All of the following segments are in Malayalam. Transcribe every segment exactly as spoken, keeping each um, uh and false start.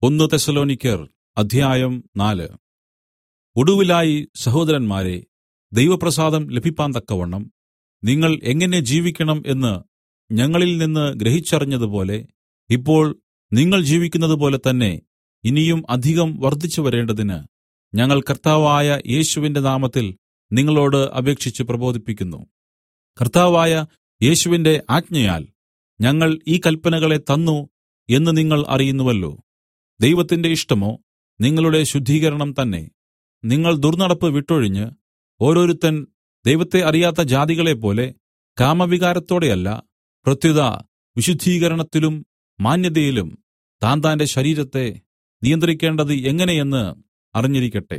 ഒന്ന് തെസ്സലോനിക്യർ അധ്യായം നാല്. ഒടുവിലായി സഹോദരന്മാരെ, ദൈവപ്രസാദം ലഭിപ്പാൻ തക്കവണ്ണം നിങ്ങൾ എങ്ങനെ ജീവിക്കണം എന്ന് ഞങ്ങളിൽ നിന്ന് ഗ്രഹിച്ചറിഞ്ഞതുപോലെ ഇപ്പോൾ നിങ്ങൾ ജീവിക്കുന്നതുപോലെ തന്നെ ഇനിയും അധികം വർദ്ധിച്ചു വരേണ്ടതിന് ഞങ്ങൾ കർത്താവായ യേശുവിന്റെ നാമത്തിൽ നിങ്ങളോട് അപേക്ഷിച്ച് പ്രബോധിപ്പിക്കുന്നു. കർത്താവായ യേശുവിന്റെ ആജ്ഞയാൽ ഞങ്ങൾ ഈ കല്പനകളെ തന്നു എന്ന് നിങ്ങൾ അറിയുന്നുവല്ലോ. ദൈവത്തിന്റെ ഇഷ്ടമോ നിങ്ങളുടെ ശുദ്ധീകരണം തന്നെ. നിങ്ങൾ ദുർന്നടപ്പ് വിട്ടൊഴിഞ്ഞ് ഓരോരുത്തൻ ദൈവത്തെ അറിയാത്ത ജാതികളെപ്പോലെ കാമവികാരത്തോടെയല്ല, പ്രത്യുത വിശുദ്ധീകരണത്തിലും മാന്യതയിലും താന്താന്റെ ശരീരത്തെ നിയന്ത്രിക്കേണ്ടത് എങ്ങനെയെന്ന് അറിഞ്ഞിരിക്കട്ടെ.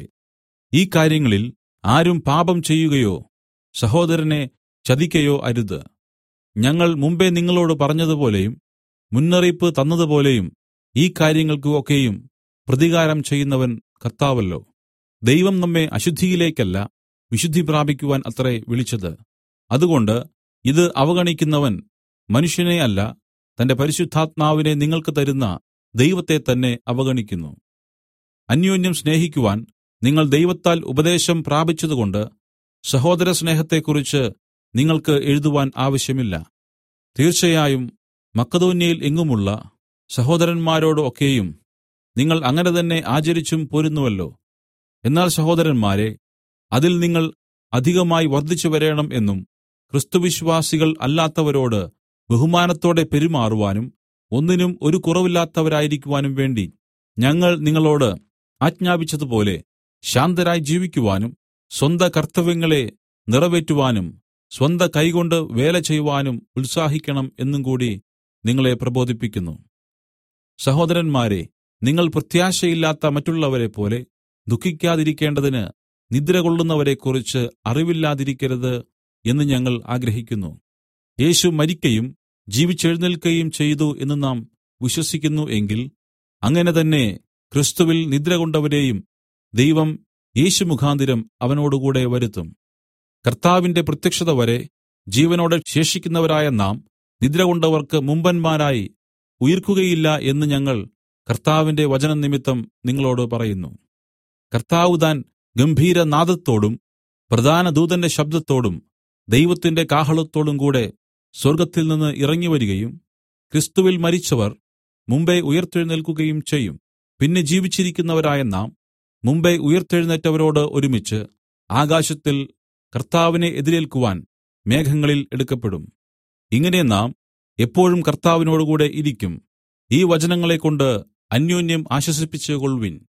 ഈ കാര്യങ്ങളിൽ ആരും പാപം ചെയ്യുകയോ സഹോദരനെ ചതിക്കയോ അരുത്. ഞങ്ങൾ മുമ്പെ നിങ്ങളോട് പറഞ്ഞതുപോലെയും മുന്നറിയിപ്പ് തന്നതുപോലെയും ഈ കാര്യങ്ങൾക്ക് ഒക്കെയും പ്രതികാരം ചെയ്യുന്നവൻ കർത്താവല്ലോ. ദൈവം നമ്മെ അശുദ്ധിയിലേക്കല്ല, വിശുദ്ധി പ്രാപിക്കുവാൻ അത്രേ വിളിച്ചത്. അതുകൊണ്ട് ഇത് അവഗണിക്കുന്നവൻ മനുഷ്യനെ അല്ല, തന്റെ പരിശുദ്ധാത്മാവിനെ നിങ്ങൾക്ക് തരുന്ന ദൈവത്തെ തന്നെ അവഗണിക്കുന്നു. അന്യോന്യം സ്നേഹിക്കുവാൻ നിങ്ങൾ ദൈവത്താൽ ഉപദേശം പ്രാപിച്ചതുകൊണ്ട് സഹോദര സ്നേഹത്തെക്കുറിച്ച് നിങ്ങൾക്ക് എഴുതുവാൻ ആവശ്യമില്ല. തീർച്ചയായും മക്കെദോന്യയിൽ എങ്ങുമുള്ള സഹോദരന്മാരോട് ഒക്കെയും നിങ്ങൾ അങ്ങനെ തന്നെ ആചരിച്ചും പോരുന്നുവല്ലോ. എന്നാൽ സഹോദരന്മാരെ, അതിൽ നിങ്ങൾ അധികമായി വർദ്ധിച്ചു വരേണം എന്നും ക്രിസ്തുവിശ്വാസികൾ അല്ലാത്തവരോട് ബഹുമാനത്തോടെ പെരുമാറുവാനും ഒന്നിനും ഒരു കുറവില്ലാത്തവരായിരിക്കുവാനും വേണ്ടി ഞങ്ങൾ നിങ്ങളോട് ആജ്ഞാപിച്ചതുപോലെ ശാന്തരായി ജീവിക്കുവാനും സ്വന്ത കർത്തവ്യങ്ങളെ നിറവേറ്റുവാനും സ്വന്ത കൈകൊണ്ട് വേല ചെയ്‌വാനും ഉത്സാഹിക്കണം എന്നും കൂടി നിങ്ങളെ പ്രബോധിപ്പിക്കുന്നു. സഹോദരന്മാരെ, നിങ്ങൾ പ്രത്യാശയില്ലാത്ത മറ്റുള്ളവരെപ്പോലെ ദുഃഖിക്കാതിരിക്കേണ്ടതിന് നിദ്രകൊള്ളുന്നവരെക്കുറിച്ച് അറിവില്ലാതിരിക്കരുത് എന്ന് ഞങ്ങൾ ആഗ്രഹിക്കുന്നു. യേശു മരിക്കയും ജീവിച്ചെഴുന്നേൽക്കയും ചെയ്തു എന്ന് നാം വിശ്വസിക്കുന്നു എങ്കിൽ അങ്ങനെ തന്നെ ക്രിസ്തുവിൽ നിദ്രകൊണ്ടവരെയും ദൈവം യേശു മുഖാന്തരം അവനോടുകൂടെ വരുത്തും. കർത്താവിന്റെ പ്രത്യക്ഷത വരെ ജീവനോടെ ശേഷിക്കുന്നവരായ നാം നിദ്രകൊണ്ടവർക്ക് മുമ്പന്മാരായി ഉയിർക്കുകയില്ല എന്ന് ഞങ്ങൾ കർത്താവിന്റെ വചനം നിമിത്തം നിങ്ങളോട് പറയുന്നു. കർത്താവ് താൻ ഗംഭീരനാദത്തോടും പ്രധാന ദൂതന്റെ ശബ്ദത്തോടും ദൈവത്തിന്റെ കാഹളത്തോടും കൂടെ സ്വർഗ്ഗത്തിൽ നിന്ന് ഇറങ്ങിവരികയും ക്രിസ്തുവിൽ മരിച്ചവർ മുമ്പെ ഉയിർത്തെഴുന്നേൽക്കുകയും ചെയ്യും. പിന്നെ ജീവിച്ചിരിക്കുന്നവരായ നാം മുമ്പെ ഉയിർത്തെഴുന്നേറ്റവരോട് ഒരുമിച്ച് ആകാശത്തിൽ കർത്താവിനെ എതിരേൽക്കുവാൻ മേഘങ്ങളിൽ എടുക്കപ്പെടും. ഇങ്ങനെ നാം എപ്പോഴും കർത്താവിനോടുകൂടെ ഇരിക്കും. ഈ വചനങ്ങളെക്കൊണ്ട് അന്യോന്യം ആശ്വസിപ്പിച്ചുകൊൾവിൻ.